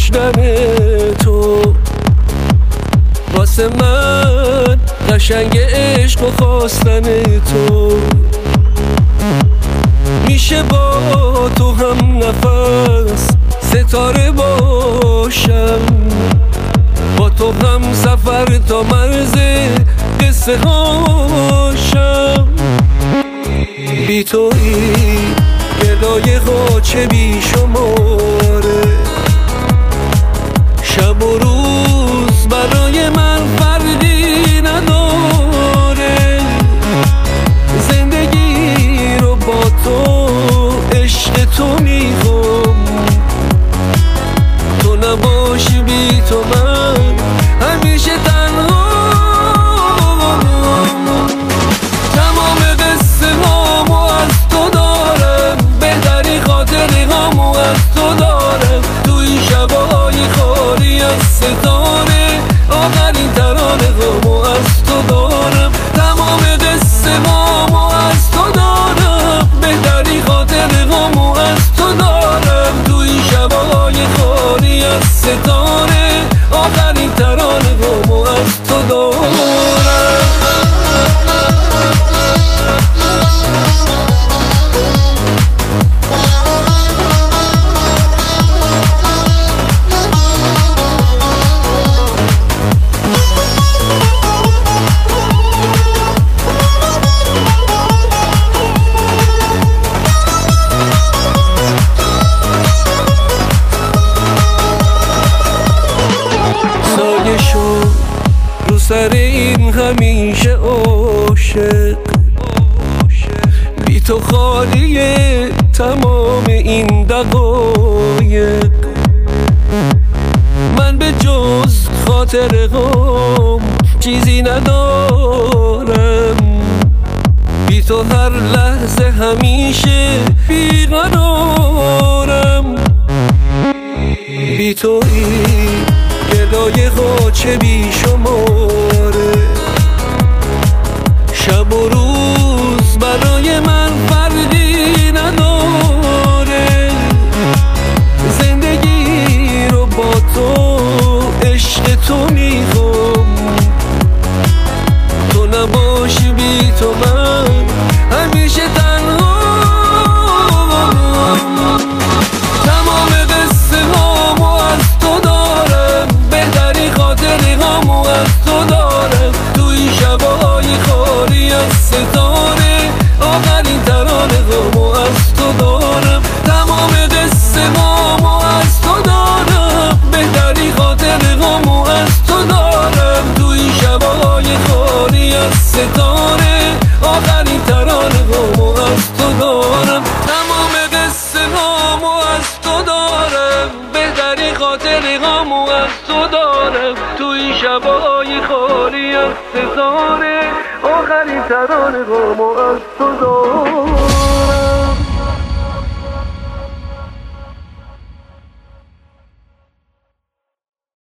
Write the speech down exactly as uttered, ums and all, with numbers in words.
داشتن تو واسه من قشنگ عشق و خواستن تو. میشه با تو هم نفس ستاره باشم، با تو هم سفر تا مرز قصه هاشم. بی تویی گدای غاچه بی شماره، شب و روز برای من فرقی نداره. زندگی رو با تو عشق تو میخوام، تو نباشی بی تو من همیشه تنها. تمام قصه هامو از تو دارم، بهتری خاطری هامو از تو دارم. توی شبای خالی از ستاره، آخرین ترانه هامو از تو دارم. تمام قصه هامو از تو دارم، بهتری خاطری هامو از تو دارم. توی شبای خالی از ستاره، آخرین ترانه هامو از تو دارم. رو سر این همیشه عاشق، بی تو خالیه تمام این دقایق. من به جز خاطره هم چیزی ندارم، بی تو هر لحظه همیشه بیقرارم. بی تویی گدای غاچه بی شماره، شب و روز برای من فرقی نداره. زندگی رو با تو عشق تو میخوام، تو نباشی بی تو من همیشه تنها. تمام قصه هامو از تو دارم، بهتری خاطری هامو از تو دارم. توی شبای خالی از ستاره، آخرین ترانه هامو از تو دارم. تمام قصه هامو از تو دارم، بهتری خاطری هامو از تو دارم. توی شبای خالی از ستاره، آخرین ترانه هامو از تو دارم. تمام قصه هامو از تو دارم، بهتری خاطری هامو از تو دارم. توی شبای خالی از ستاره، آخرین ترانه هامو از تو دارم.